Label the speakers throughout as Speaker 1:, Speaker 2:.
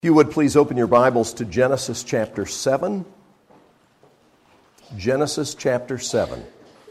Speaker 1: If you would please open your Bibles to Genesis chapter 7. Genesis chapter 7.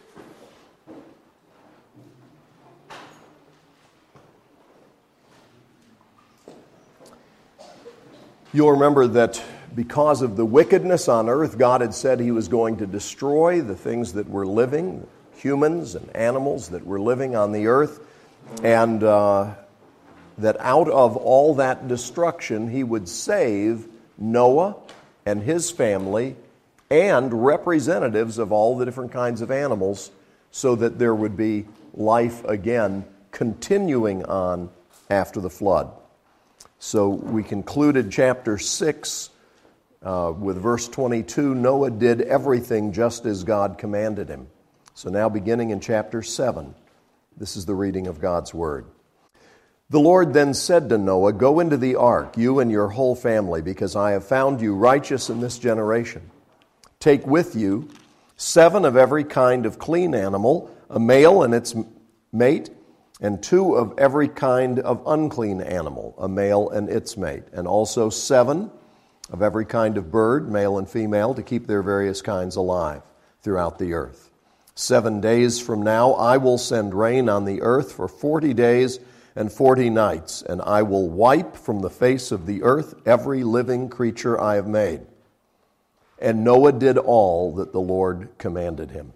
Speaker 1: You'll remember that because of the wickedness on earth, God had said He was going to destroy the things that were living, humans and animals that were living on the earth, and that out of all that destruction, He would save Noah and his family and representatives of all the different kinds of animals so that there would be life again continuing on after the flood. So we concluded chapter 6 with verse 22, Noah did everything just as God commanded him. So now beginning in chapter 7, this is the reading of God's Word. The Lord then said to Noah, "Go into the ark, you and your whole family, because I have found you righteous in this generation. Take with you 7 of every kind of clean animal, a male and its mate, and 2 of every kind of unclean animal, a male and its mate, and also 7 of every kind of bird, male and female, to keep their various kinds alive throughout the earth. 7 days from now I will send rain on the earth for 40 days and 40 nights, and I will wipe from the face of the earth every living creature I have made." And Noah did all that the Lord commanded him.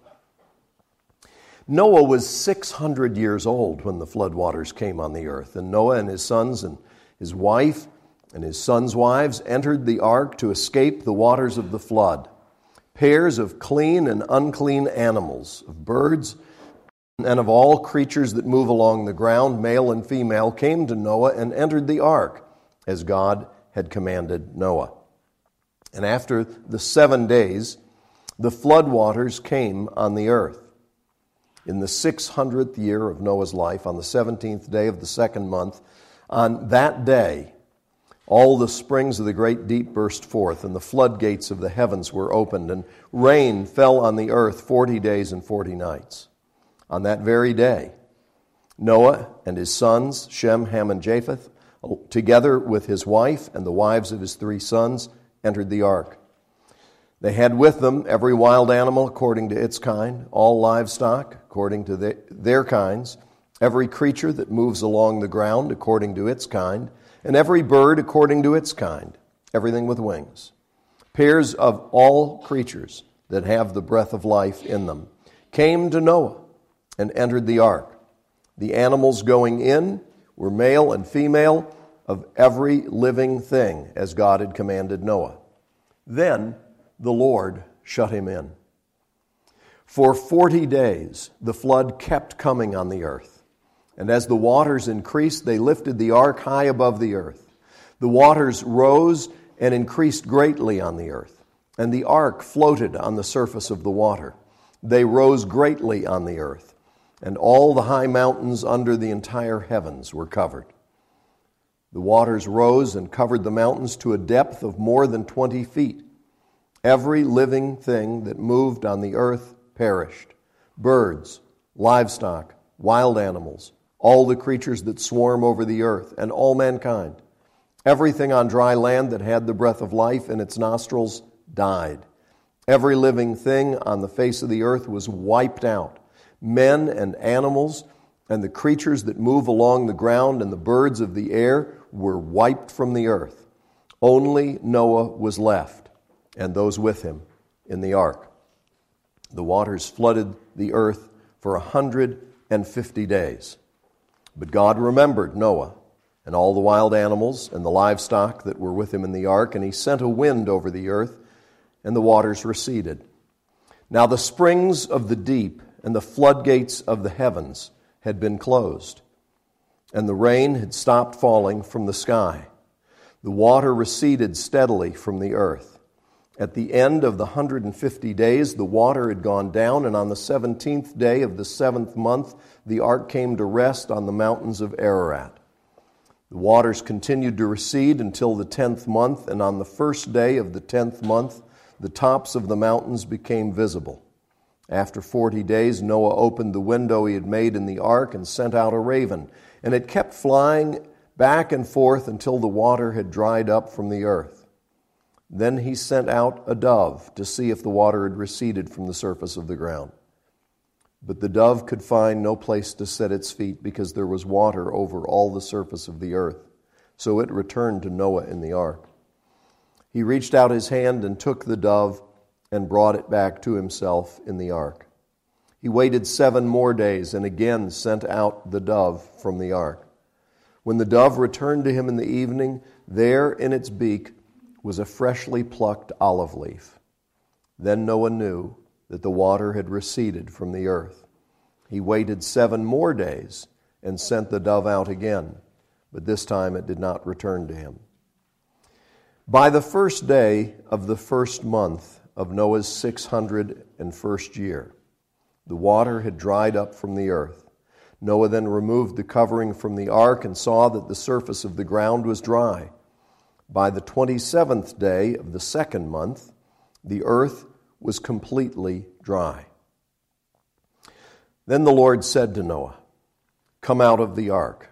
Speaker 1: Noah was 600 years old when the floodwaters came on the earth, and Noah and his sons and his wife and his sons' wives entered the ark to escape the waters of the flood. Pairs of clean and unclean animals, of birds, and of all creatures that move along the ground, male and female, came to Noah and entered the ark, as God had commanded Noah. And after the 7 days, the floodwaters came on the earth. In the 600th year of Noah's life, on the 17th day of the second month, on that day, all the springs of the great deep burst forth, and the floodgates of the heavens were opened, and rain fell on the earth 40 days and 40 nights. On that very day, Noah and his sons, Shem, Ham, and Japheth, together with his wife and the wives of his 3 sons, entered the ark. They had with them every wild animal according to its kind, all livestock according to their kinds, every creature that moves along the ground according to its kind, and every bird according to its kind, everything with wings. Pairs of all creatures that have the breath of life in them came to Noah and entered the ark. The animals going in were male and female of every living thing, as God had commanded Noah. Then the Lord shut him in. For 40 days the flood kept coming on the earth, and as the waters increased, they lifted the ark high above the earth. The waters rose and increased greatly on the earth, and the ark floated on the surface of the water. They rose greatly on the earth, and all the high mountains under the entire heavens were covered. The waters rose and covered the mountains to a depth of more than 20 feet. Every living thing that moved on the earth perished. Birds, livestock, wild animals, all the creatures that swarm over the earth, and all mankind. Everything on dry land that had the breath of life in its nostrils died. Every living thing on the face of the earth was wiped out. Men and animals and the creatures that move along the ground and the birds of the air were wiped from the earth. Only Noah was left, and those with him in the ark. The waters flooded the earth for 150 days. But God remembered Noah and all the wild animals and the livestock that were with him in the ark, and He sent a wind over the earth, and the waters receded. Now the springs of the deep and the floodgates of the heavens had been closed, and the rain had stopped falling from the sky. The water receded steadily from the earth. At the end of the 150 days, the water had gone down, and on the 17th day of the 7th month, the ark came to rest on the mountains of Ararat. The waters continued to recede until the 10th month, and on the first day of the 10th month, the tops of the mountains became visible. After 40 days, Noah opened the window he had made in the ark and sent out a raven, and it kept flying back and forth until the water had dried up from the earth. Then he sent out a dove to see if the water had receded from the surface of the ground. But the dove could find no place to set its feet because there was water over all the surface of the earth. So it returned to Noah in the ark. He reached out his hand and took the dove and brought it back to himself in the ark. He waited 7 more days and again sent out the dove from the ark. When the dove returned to him in the evening, there in its beak was a freshly plucked olive leaf. Then Noah knew that the water had receded from the earth. He waited 7 more days and sent the dove out again, but this time it did not return to him. By the first day of the first month of Noah's 601st year, the water had dried up from the earth. Noah then removed the covering from the ark and saw that the surface of the ground was dry. By the 27th day of the second month, the earth was completely dry. Then the Lord said to Noah, "Come out of the ark,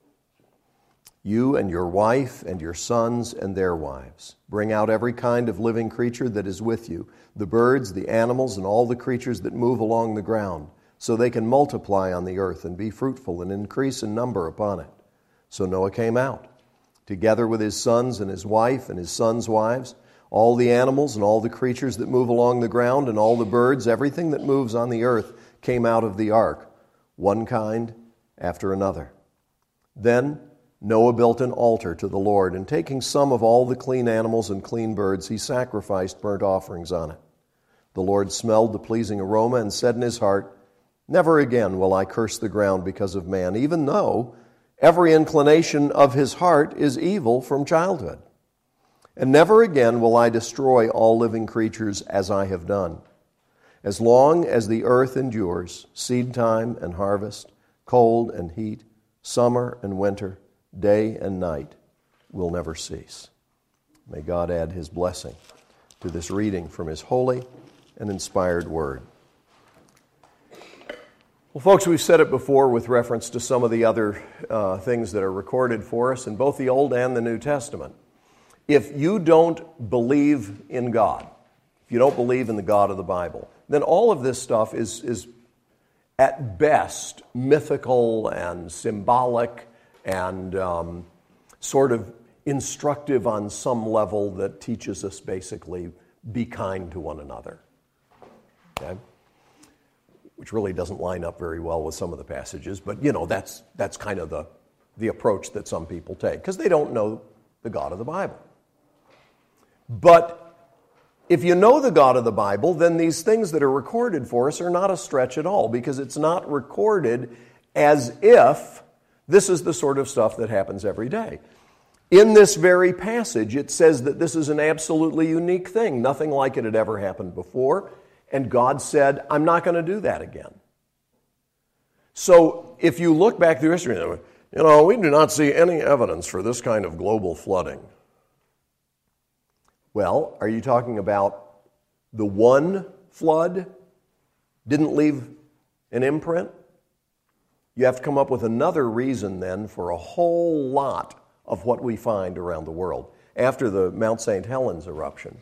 Speaker 1: you and your wife and your sons and their wives. Bring out every kind of living creature that is with you, the birds, the animals, and all the creatures that move along the ground, so they can multiply on the earth and be fruitful and increase in number upon it." So Noah came out, together with his sons and his wife and his sons' wives, all the animals and all the creatures that move along the ground and all the birds, everything that moves on the earth came out of the ark, one kind after another. Then Noah built an altar to the Lord, and taking some of all the clean animals and clean birds, he sacrificed burnt offerings on it. The Lord smelled the pleasing aroma and said in his heart, "Never again will I curse the ground because of man, even though every inclination of his heart is evil from childhood. And never again will I destroy all living creatures as I have done. As long as the earth endures, seed time and harvest, cold and heat, summer and winter, day and night will never cease." May God add his blessing to this reading from his holy and inspired word. Well, folks, we've said it before with reference to some of the other things that are recorded for us in both the Old and the New Testament. If you don't believe in God, if you don't believe in the God of the Bible, then all of this stuff is at best mythical and symbolic and sort of instructive on some level that teaches us basically be kind to one another. Okay? Which really doesn't line up very well with some of the passages, but that's kind of the approach that some people take because they don't know the God of the Bible. But if you know the God of the Bible, then these things that are recorded for us are not a stretch at all, because it's not recorded as if this is the sort of stuff that happens every day. In this very passage, it says that this is an absolutely unique thing. Nothing like it had ever happened before. And God said, "I'm not going to do that again." So if you look back through history, we do not see any evidence for this kind of global flooding. Well, are you talking about the one flood didn't leave an imprint? You have to come up with another reason then for a whole lot of what we find around the world after the Mount St. Helens eruption.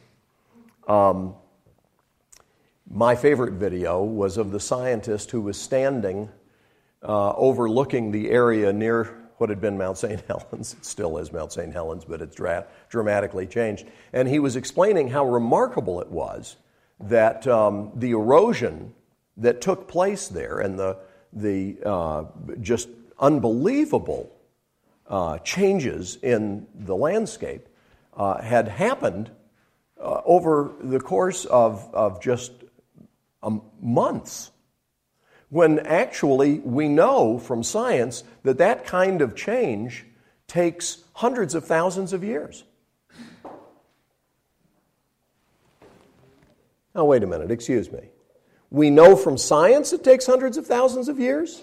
Speaker 1: My favorite video was of the scientist who was standing overlooking the area near what had been Mount St. Helens. It still is Mount St. Helens, but it's dramatically changed. And he was explaining how remarkable it was that the erosion that took place there and the just unbelievable changes in the landscape had happened over the course of just months. When actually we know from science that that kind of change takes hundreds of thousands of years. Now, wait a minute, excuse me. We know from science it takes hundreds of thousands of years?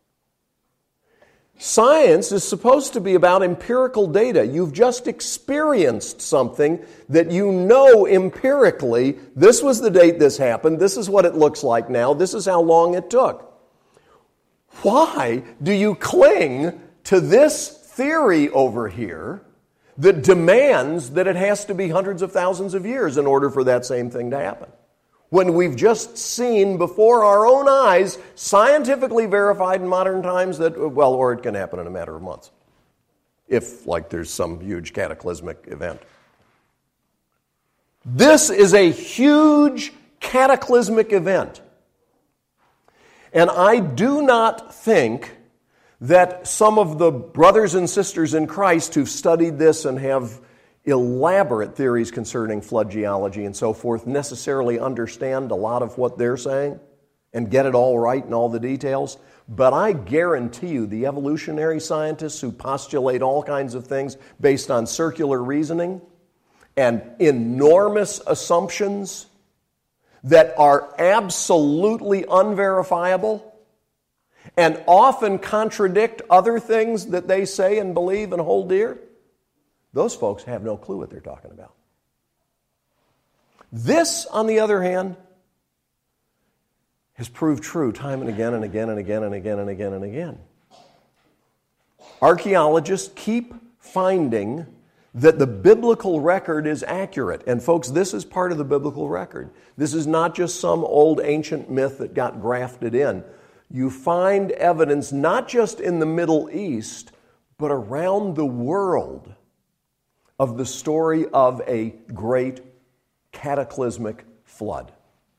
Speaker 1: Science is supposed to be about empirical data. You've just experienced something that you know empirically. This was the date this happened. This is what it looks like now. This is how long it took. Why do you cling to this theory over here that demands that it has to be hundreds of thousands of years in order for that same thing to happen. When we've just seen before our own eyes, scientifically verified in modern times that, well, or it can happen in a matter of months, if, like, there's some huge cataclysmic event. This is a huge cataclysmic event. And I do not think that some of the brothers and sisters in Christ who've studied this and have elaborate theories concerning flood geology and so forth necessarily understand a lot of what they're saying and get it all right in all the details. But I guarantee you the evolutionary scientists who postulate all kinds of things based on circular reasoning and enormous assumptions that are absolutely unverifiable and often contradict other things that they say and believe and hold dear, those folks have no clue what they're talking about. This, on the other hand, has proved true time and again and again and again and again and again and again. Archaeologists keep finding that the biblical record is accurate. And folks, this is part of the biblical record. This is not just some old ancient myth that got grafted in. You find evidence not just in the Middle East, but around the world of the story of a great cataclysmic flood.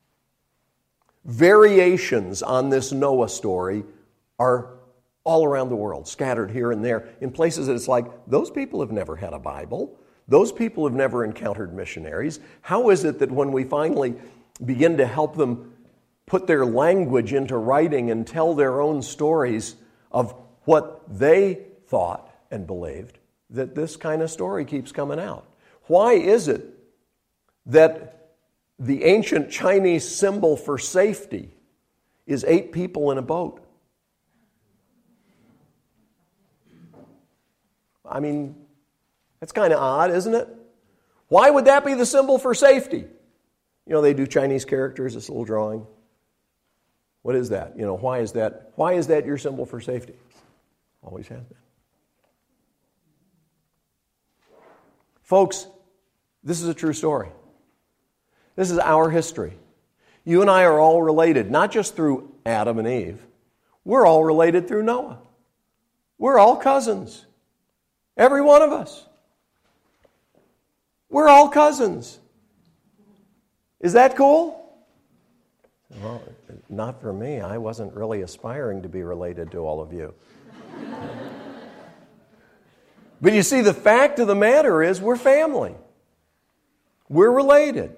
Speaker 1: Variations on this Noah story are all around the world, scattered here and there, in places that it's like, those people have never had a Bible. Those people have never encountered missionaries. How is it that when we finally begin to help them put their language into writing and tell their own stories of what they thought and believed, that this kind of story keeps coming out? Why is it that the ancient Chinese symbol for safety is 8 people in a boat? I mean, that's kind of odd, isn't it? Why would that be the symbol for safety? You know, they do Chinese characters, this little drawing. What is that? You know, why is that? Why is that your symbol for safety? Always has been. Folks, this is a true story. This is our history. You and I are all related, not just through Adam and Eve. We're all related through Noah. We're all cousins. Every one of us. We're all cousins. Is that cool? Well, not for me. I wasn't really aspiring to be related to all of you. But you see, the fact of the matter is we're family. We're related.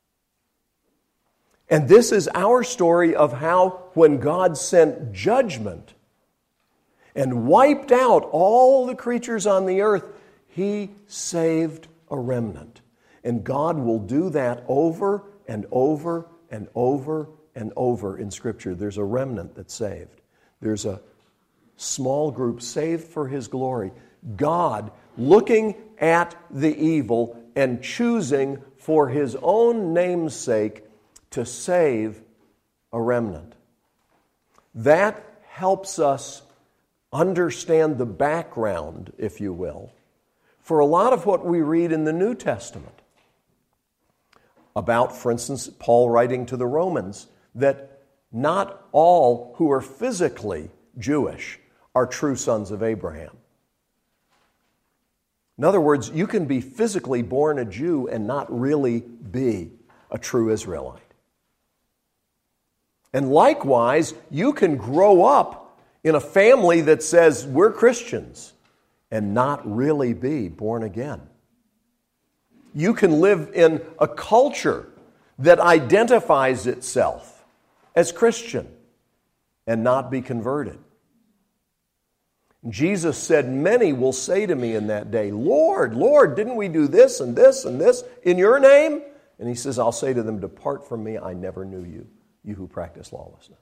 Speaker 1: And this is our story of how when God sent judgment and wiped out all the creatures on the earth, He saved a remnant. And God will do that over and over and over and over in Scripture. There's a remnant that's saved. There's a small group saved for His glory. God looking at the evil and choosing for His own name's sake to save a remnant. That helps us understand the background, if you will, for a lot of what we read in the New Testament about, for instance, Paul writing to the Romans, that not all who are physically Jewish are true sons of Abraham. In other words, you can be physically born a Jew and not really be a true Israelite. And likewise, you can grow up in a family that says we're Christians and not really be born again. You can live in a culture that identifies itself as Christian and not be converted. Jesus said, "Many will say to me in that day, 'Lord, Lord, didn't we do this and this and this in your name?' And He says, I'll say to them, 'Depart from me, I never knew you, you who practice lawlessness.'"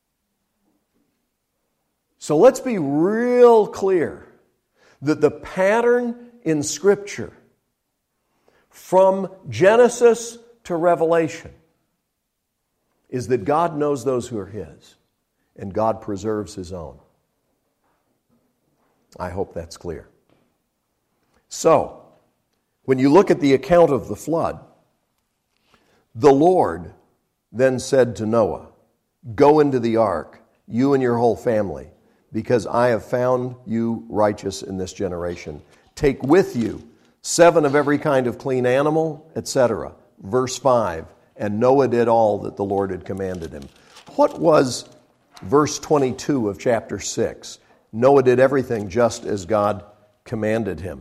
Speaker 1: So let's be real clear that the pattern in Scripture from Genesis to Revelation is that God knows those who are His, and God preserves His own. I hope that's clear. So, when you look at the account of the flood, the Lord then said to Noah, "Go into the ark, you and your whole family, because I have found you righteous in this generation. Take with you 7 of every kind of clean animal," etc. Verse 5, and Noah did all that the Lord had commanded him. What was verse 22 of chapter 6? Noah did everything just as God commanded him.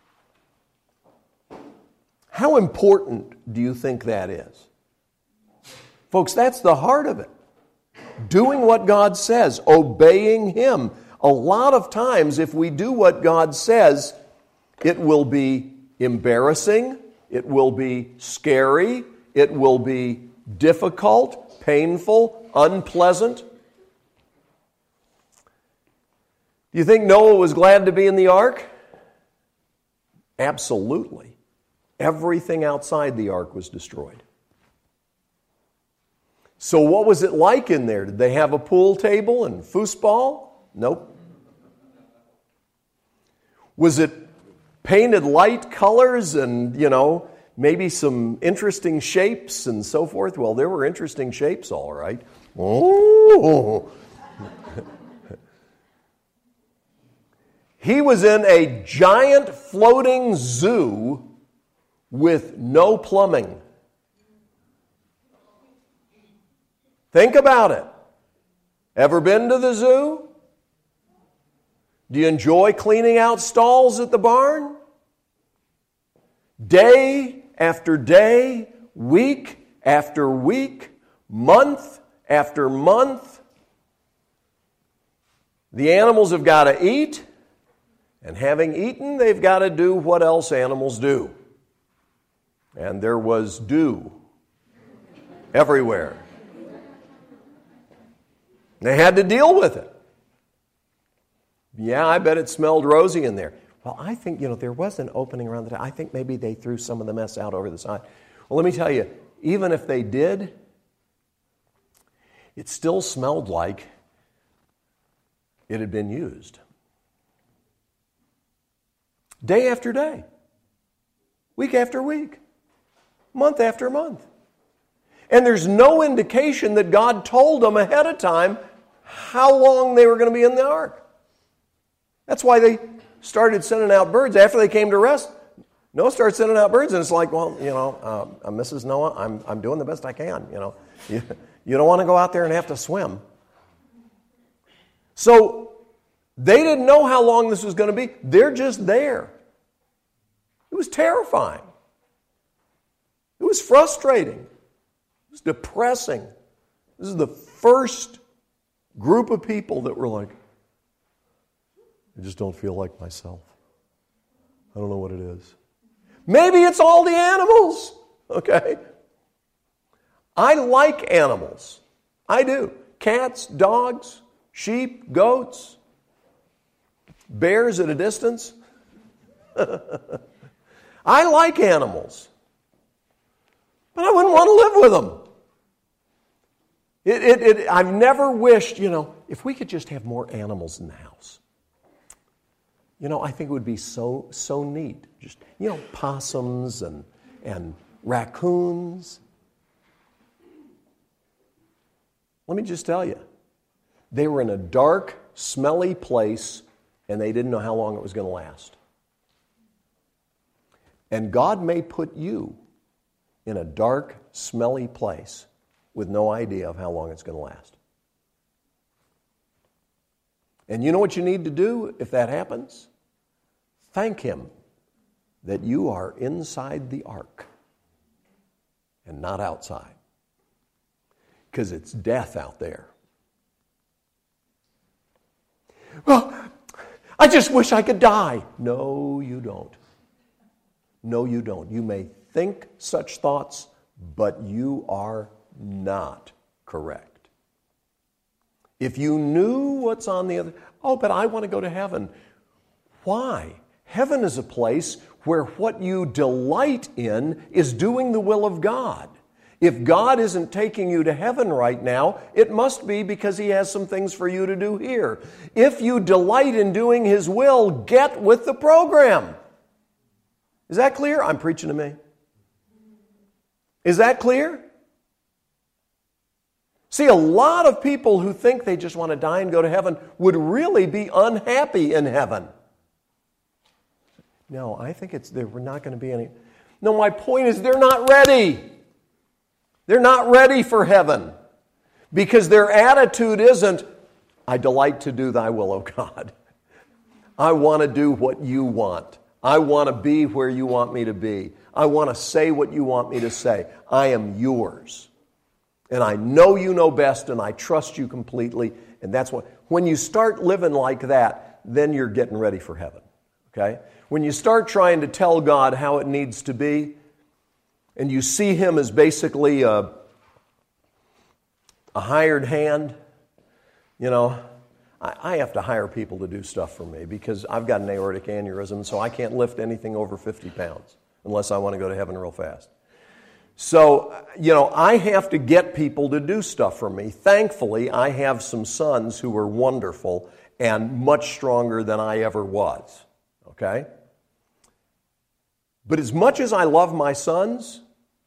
Speaker 1: How important do you think that is? Folks, that's the heart of it. Doing what God says, obeying Him. A lot of times, if we do what God says, it will be embarrassing, it will be scary, it will be difficult, painful, unpleasant. Do you think Noah was glad to be in the ark? Absolutely. Everything outside the ark was destroyed. So what was it like in there? Did they have a pool table and foosball? Nope. Was it painted light colors and, maybe some interesting shapes and so forth? Well, there were interesting shapes, all right. Oh. He was in a giant floating zoo with no plumbing. Think about it. Ever been to the zoo? Do you enjoy cleaning out stalls at the barn? Day after day, week after week, month after month, the animals have got to eat, and having eaten, they've got to do what else animals do. And there was dew everywhere. They had to deal with it. Yeah, I bet it smelled rosy in there. Well, I think, there was an opening around the top. I think maybe they threw some of the mess out over the side. Well, let me tell you, even if they did, it still smelled like it had been used. Day after day, week after week, month after month. And there's no indication that God told them ahead of time how long they were going to be in the ark. That's why they started sending out birds. After they came to rest, Noah started sending out birds, and it's like, well, Mrs. Noah, I'm doing the best I can. You don't want to go out there and have to swim. So they didn't know how long this was going to be. They're just there. It was terrifying. It was frustrating. It was depressing. This is the first group of people that were like, I just don't feel like myself. I don't know what it is. Maybe it's all the animals, okay? I like animals. I do. Cats, dogs, sheep, goats, bears at a distance. I like animals. But I wouldn't want to live with them. I've never wished, if we could just have more animals in the house. I think it would be so neat. Just, possums and raccoons. Let me just tell you, they were in a dark, smelly place, and they didn't know how long it was going to last. And God may put you in a dark, smelly place with no idea of how long it's going to last. And you know what you need to do if that happens? Thank Him that you are inside the ark and not outside. Because it's death out there. Well, I just wish I could die. No, you don't. No, you don't. You may think such thoughts, but you are not correct. If you knew what's on the other, but I want to go to heaven. Why? Heaven is a place where what you delight in is doing the will of God. If God isn't taking you to heaven right now, it must be because He has some things for you to do here. If you delight in doing His will, get with the program. Is that clear? I'm preaching to me. Is that clear? See, a lot of people who think they just want to die and go to heaven would really be unhappy in heaven. No, I think there were not going to be any. No, my point is they're not ready. They're not ready for heaven because their attitude isn't, I delight to do thy will, O God. I want to do what you want. I want to be where you want me to be. I want to say what you want me to say. I am yours. And I know you know best, and I trust you completely. And that's what, when you start living like that, then you're getting ready for heaven. Okay? When you start trying to tell God how it needs to be, and you see Him as basically a hired hand, you know, I have to hire people to do stuff for me because I've got an aortic aneurysm, so I can't lift anything over 50 pounds unless I want to go to heaven real fast. So, you know, I have to get people to do stuff for me. Thankfully, I have some sons who are wonderful and much stronger than I ever was. Okay? But as much as I love my sons,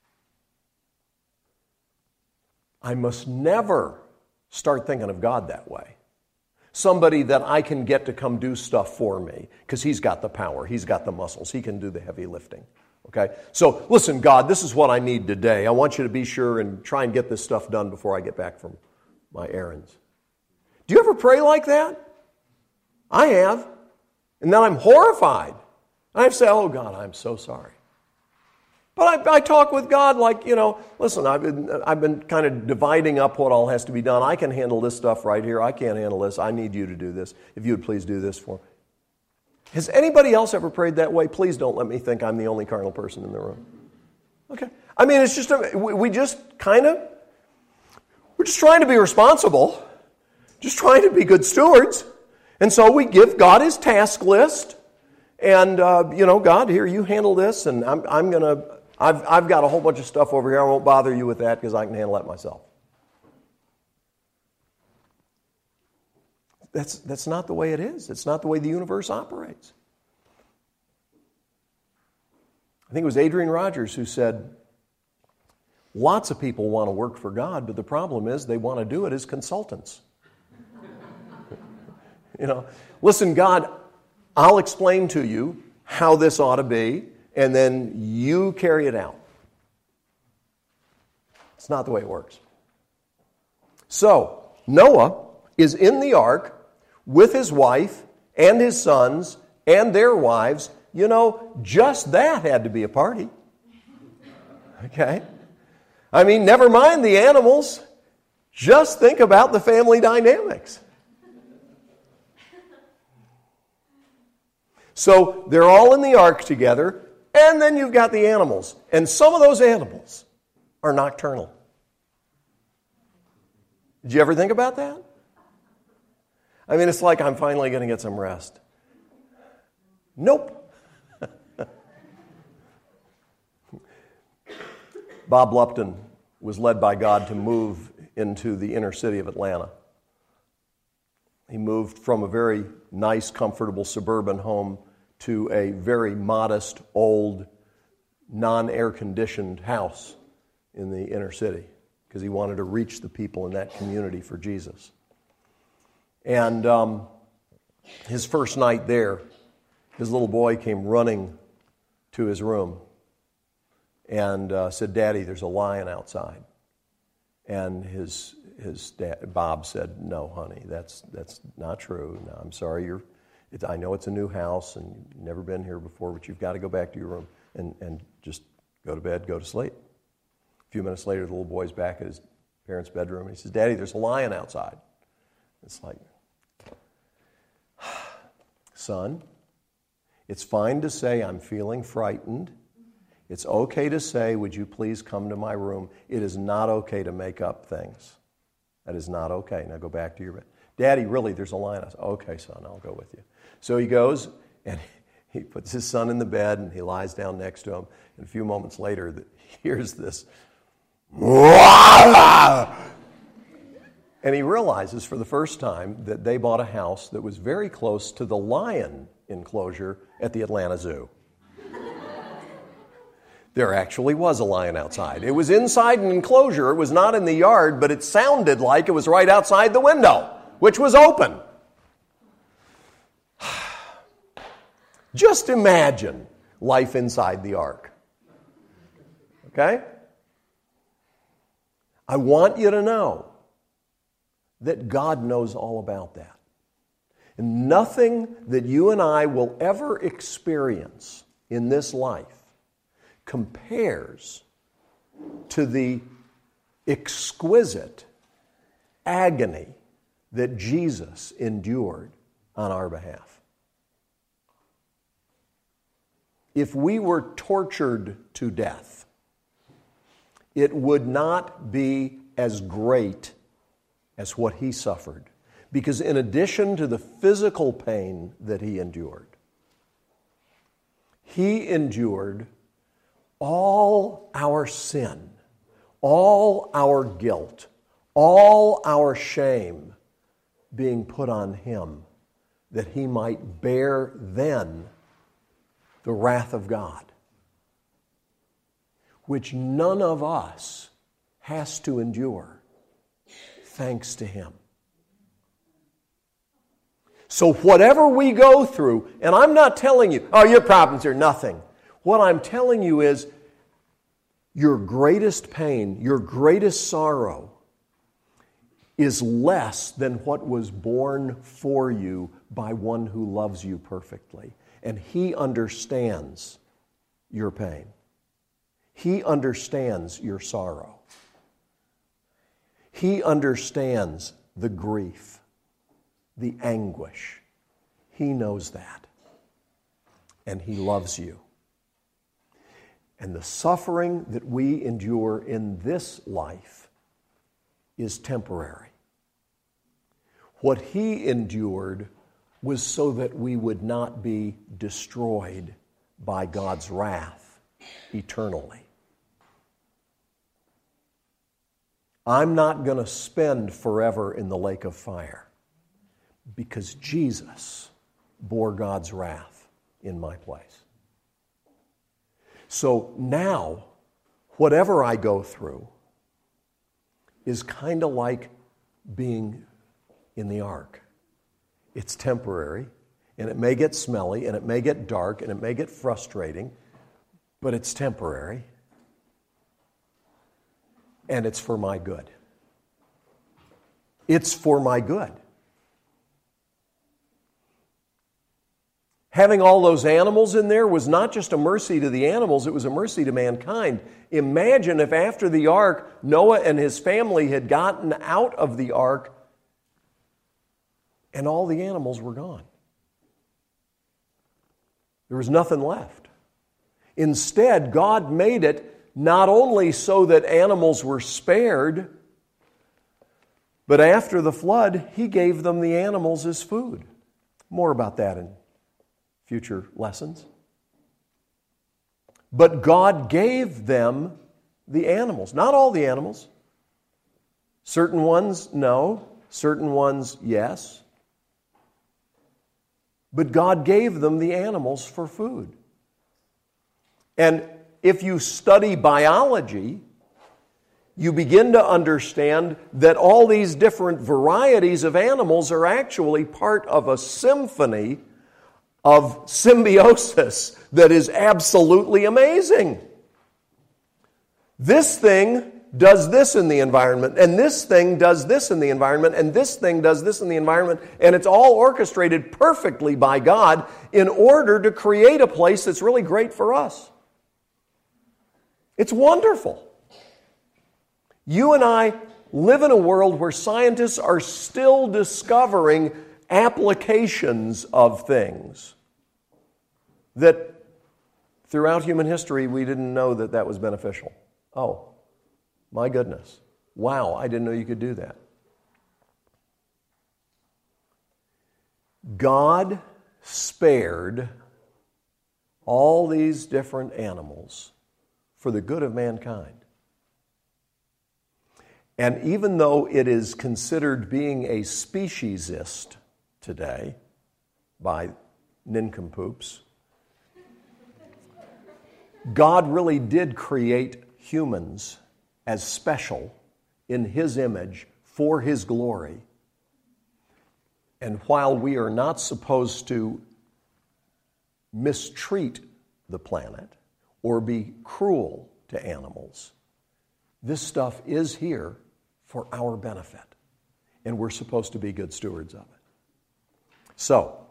Speaker 1: I must never start thinking of God that way. Somebody that I can get to come do stuff for me because He's got the power, He's got the muscles, He can do the heavy lifting. Okay? So, listen, God, this is what I need today. I want you to be sure and try and get this stuff done before I get back from my errands. Do you ever pray like that? I have. And then I'm horrified. I say, oh, God, I'm so sorry. But I talk with God like, you know, listen, I've been kind of dividing up what all has to be done. I can handle this stuff right here. I can't handle this. I need you to do this. If you would please do this for me. Has anybody else ever prayed that way? Please don't let me think I'm the only carnal person in the room. Okay. I mean, it's just, we're just trying to be responsible, just trying to be good stewards. And so we give God His task list. And, you know, God, here, you handle this, and I've got a whole bunch of stuff over here. I won't bother you with that because I can handle that myself. That's not the way it is. It's not the way the universe operates. I think it was Adrian Rogers who said, lots of people want to work for God, but the problem is they want to do it as consultants. You know, listen, God, I'll explain to you how this ought to be, and then you carry it out. It's not the way it works. So, Noah is in the ark with his wife and his sons and their wives. You know, just that had to be a party. Okay? I mean, never mind the animals. Just think about the family dynamics. So they're all in the ark together, and then you've got the animals. And some of those animals are nocturnal. Did you ever think about that? I mean, it's like I'm finally going to get some rest. Nope. Bob Lupton was led by God to move into the inner city of Atlanta. He moved from a very nice, comfortable suburban home to a very modest, old, non-air-conditioned house in the inner city because he wanted to reach the people in that community for Jesus. And his first night there, his little boy came running to his room and said, "Daddy, there's a lion outside." And his dad, Bob, said, "No, honey, that's not true. No, I'm sorry. I know it's a new house and you've never been here before, but you've got to go back to your room and just go to bed, go to sleep." A few minutes later, the little boy's back at his parents' bedroom. And he says, "Daddy, there's a lion outside." It's like, son, it's fine to say I'm feeling frightened. It's okay to say, would you please come to my room? It is not okay to make up things. That is not okay. Now go back to your bed. Daddy, really, there's a lion. I said, okay, son, I'll go with you. So he goes and he puts his son in the bed and he lies down next to him. And a few moments later, he hears this And he realizes for the first time that they bought a house that was very close to the lion enclosure at the Atlanta Zoo. There actually was a lion outside. It was inside an enclosure. It was not in the yard, but it sounded like it was right outside the window, which was open. Just imagine life inside the ark. Okay? I want you to know that God knows all about that. And nothing that you and I will ever experience in this life compares to the exquisite agony that Jesus endured on our behalf. If we were tortured to death, it would not be as great as what he suffered. Because in addition to the physical pain that he endured all our sin, all our guilt, all our shame being put on him, that he might bear then the wrath of God, which none of us has to endure, thanks to him. So whatever we go through, and I'm not telling you, oh, your problems are nothing. What I'm telling you is your greatest pain, your greatest sorrow is less than what was borne for you by one who loves you perfectly. And he understands your pain. He understands your sorrow. He understands the grief, the anguish. He knows that. And he loves you. And the suffering that we endure in this life is temporary. What he endured was so that we would not be destroyed by God's wrath eternally. I'm not going to spend forever in the lake of fire because Jesus bore God's wrath in my place. So now, whatever I go through is kind of like being in the ark. It's temporary, and it may get smelly, and it may get dark, and it may get frustrating, but it's temporary, and it's for my good. It's for my good. Having all those animals in there was not just a mercy to the animals, it was a mercy to mankind. Imagine if after the ark, Noah and his family had gotten out of the ark and all the animals were gone. There was nothing left. Instead, God made it not only so that animals were spared, but after the flood, he gave them the animals as food. More about that in future lessons. But God gave them the animals. Not all the animals. Certain ones, no. Certain ones, yes. But God gave them the animals for food. And if you study biology, you begin to understand that all these different varieties of animals are actually part of a symphony of symbiosis that is absolutely amazing. This thing does this in the environment, and this thing does this in the environment, and this thing does this in the environment, and it's all orchestrated perfectly by God in order to create a place that's really great for us. It's wonderful. You and I live in a world where scientists are still discovering applications of things that throughout human history we didn't know that that was beneficial. Oh, my goodness. Wow, I didn't know you could do that. God spared all these different animals for the good of mankind. And even though it is considered being a speciesist today by nincompoops, God really did create humans as special in His image for His glory. And while we are not supposed to mistreat the planet or be cruel to animals, this stuff is here for our benefit, and we're supposed to be good stewards of it. So,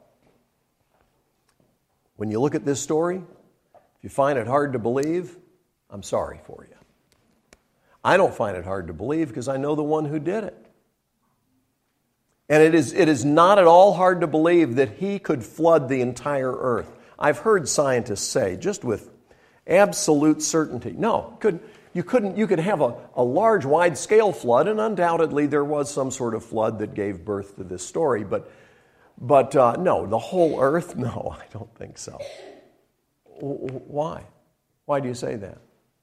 Speaker 1: when you look at this story, if you find it hard to believe, I'm sorry for you. I don't find it hard to believe because I know the one who did it. And it is not at all hard to believe that He could flood the entire earth. I've heard scientists say, just with absolute certainty, no, you could have a large, wide-scale flood, and undoubtedly there was some sort of flood that gave birth to this story, but no, the whole earth, no, I don't think so. Why? Why do you say that?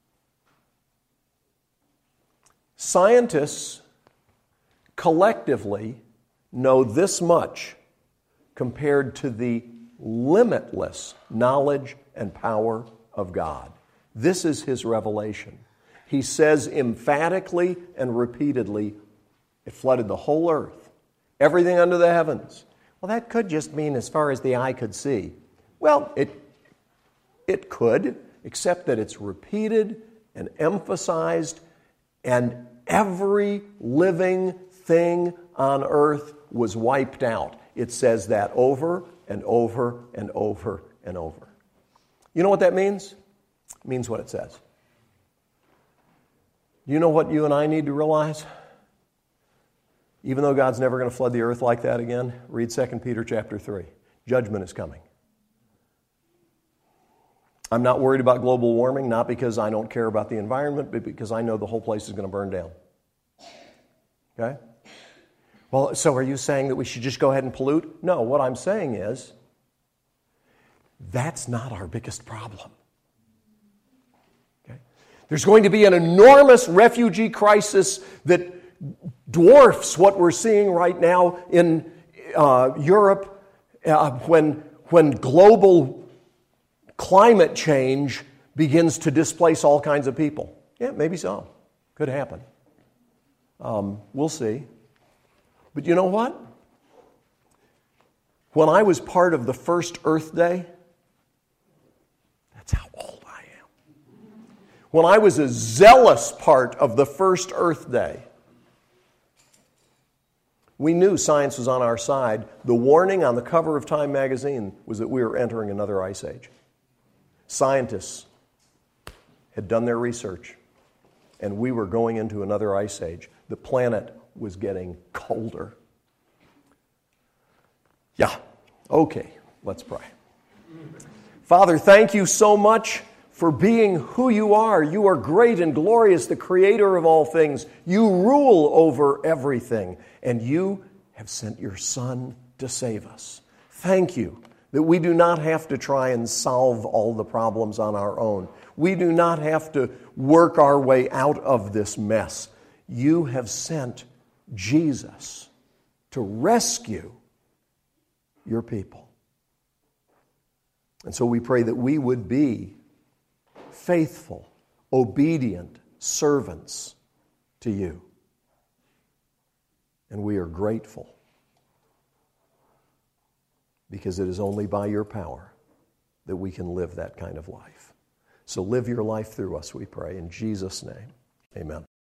Speaker 1: Scientists collectively know this much compared to the limitless knowledge and power of God. This is His revelation. He says emphatically and repeatedly, it flooded the whole earth, everything under the heavens. Well, that could just mean as far as the eye could see. Well, it could, except that it's repeated and emphasized, and every living thing on earth was wiped out. It says that over and over and over and over. You know what that means? It means what it says. You know what you and I need to realize? Even though God's never going to flood the earth like that again, read 2 Peter chapter 3. Judgment is coming. I'm not worried about global warming, not because I don't care about the environment, but because I know the whole place is going to burn down. Okay? Well, so are you saying that we should just go ahead and pollute? No, what I'm saying is, that's not our biggest problem. Okay? There's going to be an enormous refugee crisis that dwarfs what we're seeing right now in Europe when global climate change begins to displace all kinds of people. Yeah, maybe so. Could happen. We'll see. But you know what? When I was part of the first Earth Day, that's how old I am. When I was a zealous part of the first Earth Day, we knew science was on our side. The warning on the cover of Time magazine was that we were entering another ice age. Scientists had done their research, and we were going into another ice age. The planet was getting colder. Yeah, okay, let's pray. Father, thank you so much for being who you are. You are great and glorious, the creator of all things. You rule over everything, and you have sent your Son to save us. Thank you that we do not have to try and solve all the problems on our own. We do not have to work our way out of this mess. You have sent Jesus to rescue your people. And so we pray that we would be faithful, obedient servants to you. And we are grateful because it is only by your power that we can live that kind of life. So live your life through us, we pray. In Jesus' name, amen.